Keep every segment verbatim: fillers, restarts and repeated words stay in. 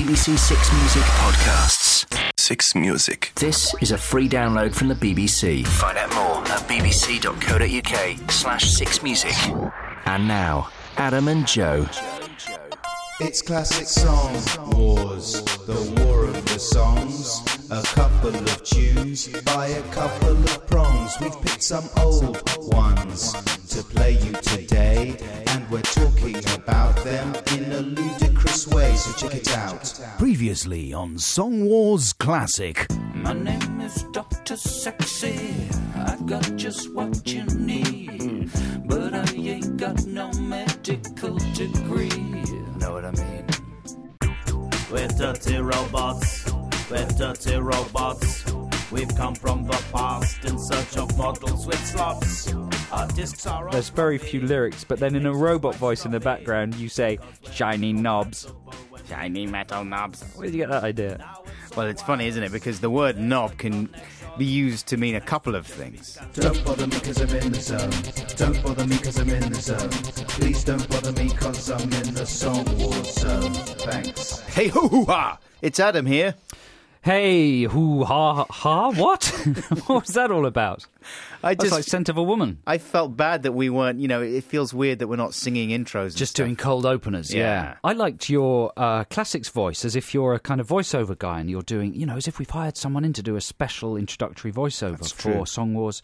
B B C Six Music podcasts. Six Music. This is a free download from the B B C. Find out more at bbc.co.uk slash six music. And now, Adam and Joe. It's classic song wars, the war of the songs. A couple of tunes by a couple of prongs. We've picked some old ones to play you today, and we're talking about them in a ludicrous way, so check it out. Previously on Song Wars Classic. My name is Doctor Sexy. I got just what you need, but I ain't got no medical degree. Know what I mean? We're dirty robots. We're dirty robots. We've come from the past in search of models with slots. Our discs are... There's very few lyrics, but then in a robot voice in the background, you say, shiny knobs. Shiny metal knobs. Where did you get that idea? Well, it's funny, isn't it? Because the word knob can be used to mean a couple of things. Don't bother me cause I'm in the zone. Don't bother me cause I'm in the zone. Please don't bother me cause I'm in the song war zone. Thanks. Hey, hoo-hoo-ha! It's Adam here. Hey, hoo ha ha, what? What was that all about? I That's just, like Scent of a Woman. I felt bad that we weren't, you know, it feels weird that we're not singing intros and Just stuff. doing cold openers, yeah. Yeah. I liked your uh, classics voice, as if you're a kind of voiceover guy and you're doing, you know, as if we've hired someone in to do a special introductory voiceover That's for true. Song Wars.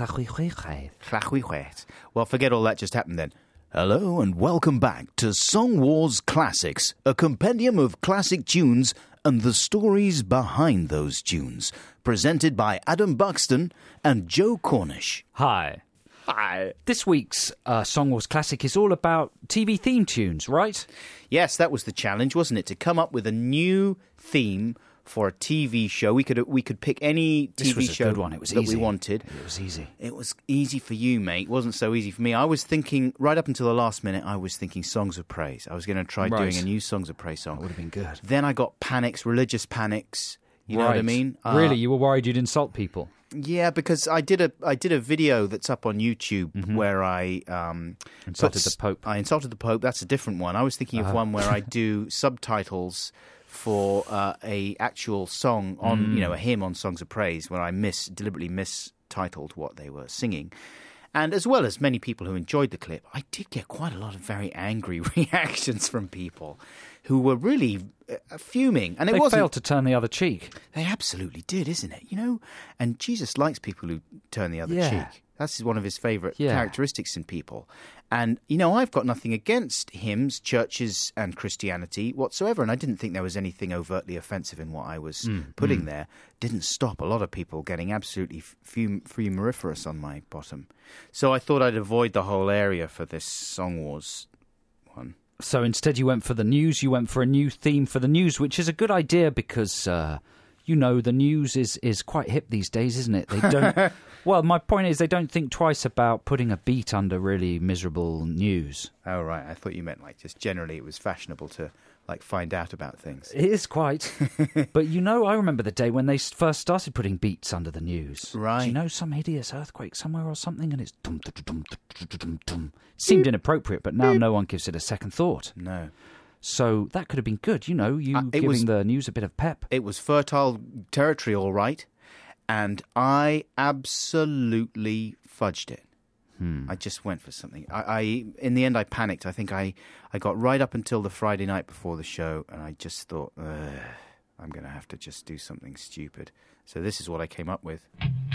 Well, forget all that just happened then. Hello and welcome back to Song Wars Classics, a compendium of classic tunes and the stories behind those tunes, presented by Adam Buxton and Joe Cornish. Hi. Hi. This week's uh, Song Wars Classic is all about T V theme tunes, right? Yes, that was the challenge, wasn't it? To come up with a new theme for a T V show. We could we could pick any T V This was a show good one. It was that easy. we wanted. It was easy. It was easy for you, mate. It wasn't so easy for me. I was thinking, right up until the last minute, I was thinking Songs of Praise. I was going to try Right. doing a new Songs of Praise song. That would have been good. Then I got panics, religious panics. You know right. what I mean? Uh, Really? You were worried you'd insult people? Yeah, because I did a I did a video that's up on YouTube where I um, Insulted put- the Pope. I insulted the Pope. That's a different one. I was thinking Uh-huh. of one where I do subtitles for uh, a actual song on Mm. you know a hymn on Songs of Praise, where I miss deliberately mistitled what they were singing. And as well as many people who enjoyed the clip, I did get quite a lot of very angry reactions from people who were really uh, fuming. And it They wasn't failed to turn the other cheek. they absolutely did, isn't it? You know, and Jesus likes people who turn the other Yeah. cheek. That's one of his favourite Yeah. characteristics in people. And, you know, I've got nothing against hymns, churches and Christianity whatsoever, and I didn't think there was anything overtly offensive in what I was Mm, putting there. Didn't stop a lot of people getting absolutely fum- fumeriferous on my bottom. So I thought I'd avoid the whole area for this Song Wars one. So instead you went for the news, you went for a new theme for the news, which is a good idea because, uh, you know, the news is, is quite hip these days, isn't it? They don't. Well, my point is they don't think twice about putting a beat under really miserable news. Oh, right. I thought you meant, like, just generally it was fashionable to, like, find out about things. It is quite. But, you know, I remember the day when they s- first started putting beats under the news. Right. Do you know, some hideous earthquake somewhere or something, and it's dum dum dum dum dum dum dum. Seemed inappropriate, but now no one gives it a second thought. No. So that could have been good, you know, you Uh, it giving was- the news a bit of pep. It was fertile territory, all right, and I absolutely fudged it. Hmm. I just went for something. I, I, in the end, I panicked. I think I, I got right up until the Friday night before the show, and I just thought, Ugh, I'm going to have to just do something stupid. So this is what I came up with.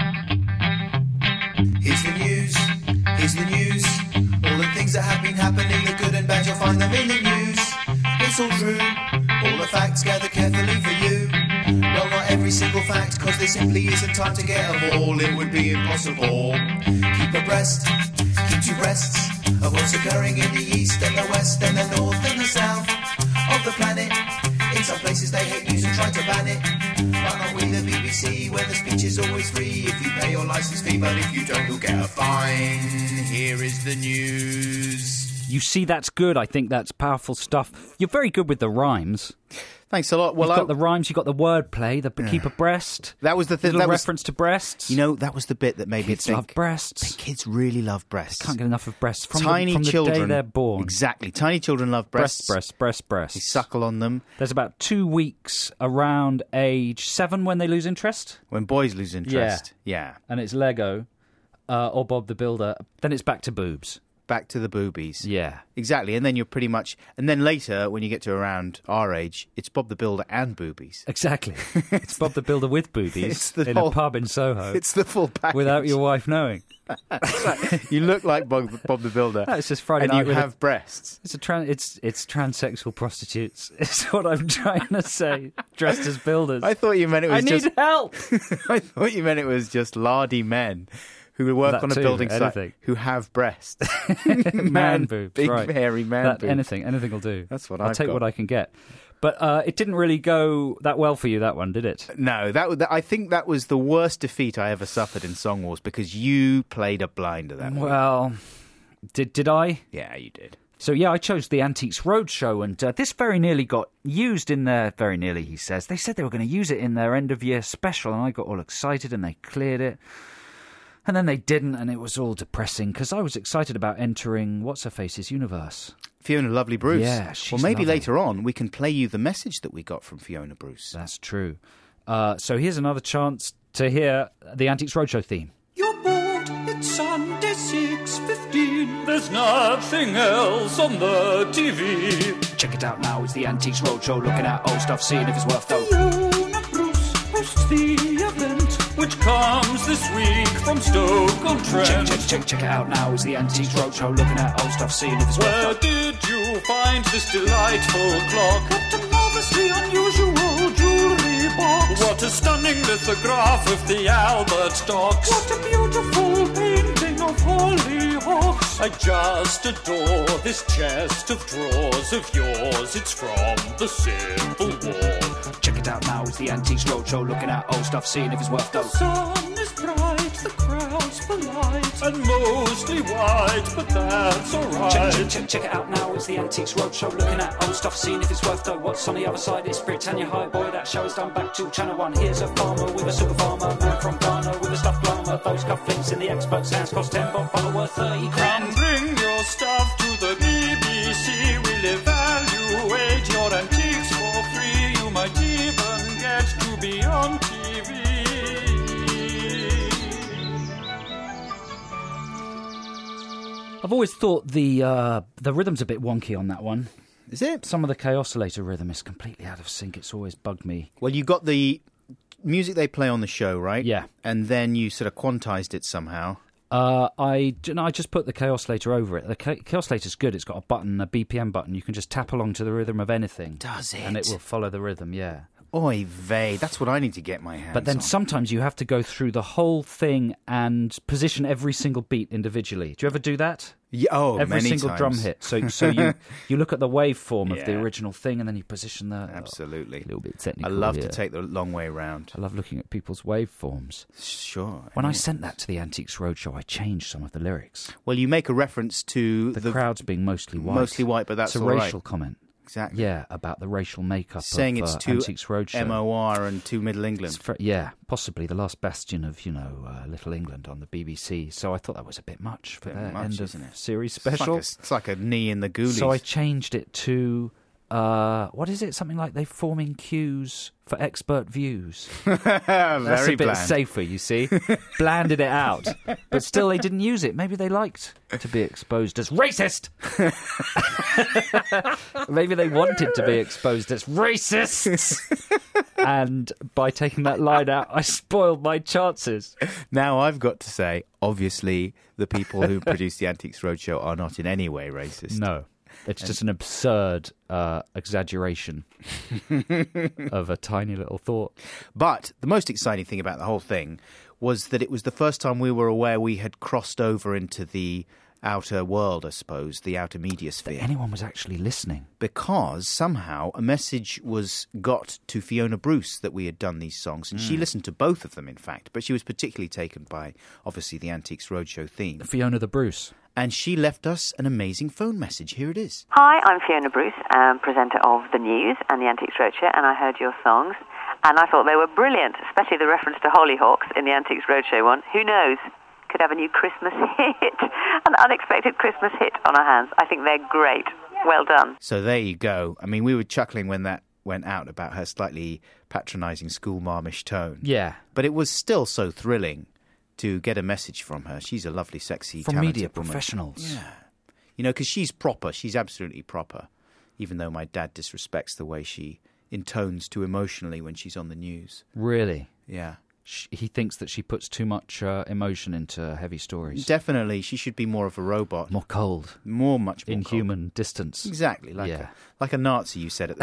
Here's the news, here's the news. All the things that have been happening, the good and bad, you'll find them in the news. It's all true, all the facts gathered carefully for you. Well, not every single fact, cause there simply isn't time to get them all. It would be impossible. Keep abreast, keep two breasts of what's occurring in the east and the west and the north and the south of the planet. In some places they hate news and try to ban it, but not with the B B C, where the speech is always free if you pay your licence fee, but if you don't you'll get a fine. Here is the news. You see, that's good. I think that's powerful stuff. You're very good with the rhymes. Thanks a lot. Well, You've got I, the rhymes, you've got the wordplay, the keep a breast. that was the thing. Little That was, reference to breasts. you know, that was the bit that made kids me think. love breasts. Kids really love breasts. Can't get enough of breasts. From Tiny the, from the children, day they're born. Exactly. Tiny children love breasts. Breast, breast, breast, breast. They suckle on them. There's about two weeks around age seven when they lose interest, When boys lose interest. Yeah. and it's Lego uh, or Bob the Builder. Then it's back to boobs. Back to the boobies. Yeah. Exactly. And then you're pretty much... And then later, when you get to around our age, it's Bob the Builder and boobies. Exactly. It's Bob the Builder with boobies It's the in whole- a pub in Soho It's the full package. without your wife knowing. You look like Bob, Bob the Builder. No, it's just Friday and night you with a- have breasts. It's a tran- it's it's transsexual prostitutes. It's what I'm trying to say. Dressed as builders. I thought you meant it I was need just... help. I thought you meant it was just lardy men who work That on a too, building anything. site who have breasts. Man boobs, Big, right. hairy man That- boobs. anything, anything will do. That's what I'll I've take got. what I can get. But uh, it didn't really go that well for you, that one, did it? No, that, that I think that was the worst defeat I ever suffered in Song Wars because you played a blinder that week. Well, did did I? Yeah, you did. So yeah, I chose the Antiques Roadshow, and uh, this very nearly got used in their very nearly. He says they said they were going to use it in their end of year special, and I got all excited, and they cleared it. And then they didn't, and it was all depressing because I was excited about entering What's Her Face's universe. Fiona Lovely Bruce. Yeah, she's Well, maybe lovely. later on we can play you the message that we got from Fiona Bruce. That's true. Uh, so here's another chance to hear the Antiques Roadshow theme. You're bored, it's Sunday six fifteen. There's nothing else on the T V. Check it out now, it's the Antiques Roadshow, looking at old stuff, seeing if it's worth though. Fiona Bruce hosts the event, which comes this week from Stoke-on-Trent. Check, check, check, check it out now, it's the Antiques Roadshow, looking at old stuff, seeing if it's worth Where though. did you find this delightful clock? At a marvelously unusual jewellery box. What a stunning lithograph of the Albert Docks. What a beautiful painting of hollyhocks. I just adore this chest of drawers of yours. It's from the Civil War. Check it out now, it's the Antiques Roadshow, looking at old stuff, seeing if it's worth though. The sun is bright, the crowd's polite, and mostly white, but that's alright. Check, check, check, check it out now, it's the Antiques Roadshow, looking at old stuff, seeing if it's worth though. What's on the other side is Britannia High, boy, that show is done back to Channel one. Here's a farmer with a super farmer, man from Ghana with a stuffed llama. Those cufflinks in the expert's hands cost ten bob, bottle worth thirty Come grand. bring your stuff to the B B C, we'll evaluate your antiques for free. You might even get to be on T V. I've always thought the uh, the rhythm's a bit wonky on that one. Is it? Some of the Chaosilator rhythm is completely out of sync. It's always bugged me. Well, you got the music they play on the show, right? Yeah. And then you sort of quantized it somehow. Uh, I, no, I just put the Chaosilator over it. The Cha- Chaosilator's good. It's got a button, a B P M button. You can just tap along to the rhythm of anything. Does it? And it will follow the rhythm, yeah. Oy vey, that's what I need to get my hands But then on. sometimes you have to go through the whole thing and position every single beat individually. Do you ever do that? Yeah, oh, every many single times. drum hit. So so you, you look at the waveform of the Yeah. original thing and then you position the... Absolutely. A little bit I technical love here. to take the long way round. I love looking at people's waveforms. Sure. When I yeah. sent that to the Antiques Roadshow, I changed some of the lyrics. Well, you make a reference to The, the, crowds being mostly white. mostly white, but that's it's a all right. racial comment. Exactly. Yeah, about the racial makeup Saying of it's uh, too Antiques Roadshow. M O R and to Middle It's England. fr- yeah, possibly the last bastion of, you know, uh, Little England on the B B C. So I thought that was a bit much for Bit their much, end of isn't it? series It's like, special. a, it's like a knee in the ghoulies. So I changed it to, uh, what is it? Something like they forming queues for expert views. That's Very a bit bland. safer, you see. Blanded it out. But still they didn't use it. Maybe they liked to be exposed as racist. Maybe they wanted to be exposed as racists. And by taking that line out, I spoiled my chances. Now I've got to say, obviously, the people who produce the Antiques Roadshow are not in any way racist. No. It's just an absurd uh, exaggeration of a tiny little thought. But the most exciting thing about the whole thing was that it was the first time we were aware we had crossed over into the outer world, I suppose, the outer media sphere. Anyone was actually listening. Because somehow a message was got to Fiona Bruce that we had done these songs, and she listened to both of them, in fact, but she was particularly taken by, obviously, the Antiques Roadshow theme. Fiona the Bruce. and she left us an amazing phone message. Here it is. Hi, I'm Fiona Bruce, um, presenter of The News and the Antiques Roadshow, and I heard your songs, and I thought they were brilliant, especially the reference to Hollyhocks in the Antiques Roadshow one. Who knows? Could have a new Christmas hit, an unexpected Christmas hit on our hands. I think they're great. Well done. So there you go. I mean, we were chuckling when that went out about her slightly patronising schoolmarmish tone. Yeah. But it was still so thrilling to get a message from her. She's a lovely, sexy, From talented media woman. professionals. Yeah. You know, because she's proper. She's absolutely proper, even though my dad disrespects the way she intones too emotionally when she's on the news. Really? Yeah. She, he thinks that she puts too much uh, emotion into heavy stories. Definitely. She should be more of a robot. More cold. More, much more Inhuman cold. distance. Exactly. Like, Yeah. a, like a Nazi, you said at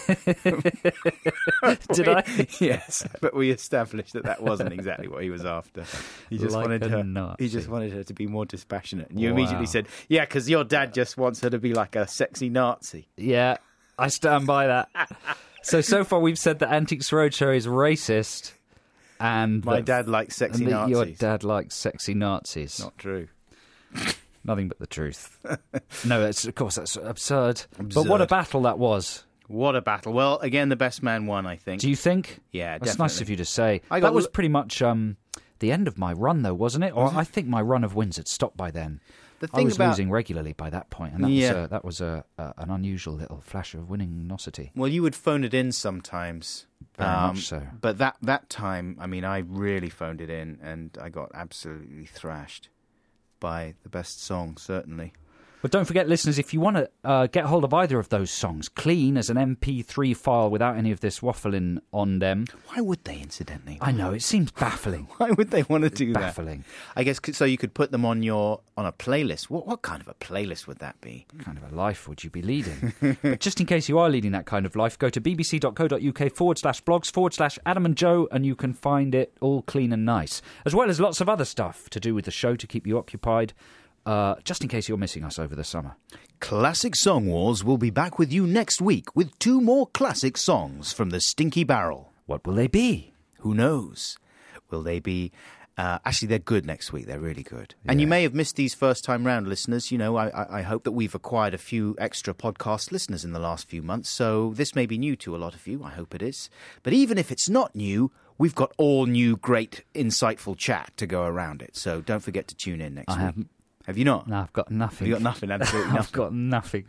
the time. Did I? Yes, but we established that that wasn't exactly what he was after. He just Like wanted a her. Nazi. He just wanted her to be more dispassionate. And you Wow. immediately said, "Yeah, because your dad just wants her to be like a sexy Nazi." Yeah, I stand by that. So, so far we've said that Antiques Roadshow is racist, and My that- dad likes sexy and that Nazis. your dad likes sexy Nazis. Not true. Nothing but the truth. No, that's, of course, that's absurd. But Absurd. what a battle that was. What a battle! Well, again, the best man won, I think. Do you think? Yeah, That's definitely. nice of you to say. I got That was l- pretty much um, the end of my run, though, wasn't it? Or I think my run of wins had stopped by then. The I thing was about losing regularly by that point, and that Yeah. was, a, that was a, a, an unusual little flash of winning-nosity. well, you would phone it in sometimes. Very um, much so. But that that time, I mean, I really phoned it in, and I got absolutely thrashed by the best song, certainly. But don't forget, listeners, if you want to uh, get hold of either of those songs clean as an M P three file without any of this waffling on them, Why would they, incidentally? I know, it seems baffling. Why would they want to do that? Baffling. I guess c- so you could put them on your on a playlist. What what kind of a playlist would that be? What kind of a life would you be leading? But just in case you are leading that kind of life, go to bbc.co.uk forward slash blogs forward slash Adam and Joe, and you can find it all clean and nice, as well as lots of other stuff to do with the show to keep you occupied, uh, just in case you're missing us over the summer. Classic Song Wars will be back with you next week with two more classic songs from the Stinky Barrel. What will they be? Who knows? Will they be... Uh, actually, they're good next week. They're really good. And you may have missed these first-time round listeners. You know, I, I, I hope that we've acquired a few extra podcast listeners in the last few months, so this may be new to a lot of you. I hope it is. But even if it's not new, we've got all new, great, insightful chat to go around it. So don't forget to tune in next I week. haven't. Have you not? No, I've got nothing. You got nothing, absolutely nothing. I've got nothing.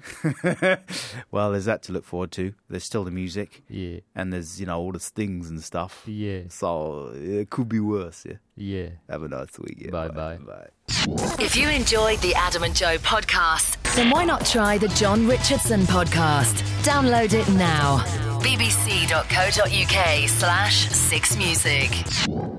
Well, there's that to look forward to. There's still the music. Yeah. And there's, you know, all the stings and stuff. Yeah. So it could be worse, yeah. Yeah. Have a nice week. Yeah. Bye-bye. Bye. If you enjoyed the Adam and Joe podcast, then why not try the John Richardson podcast? Download it now. bbc.co.uk slash six music.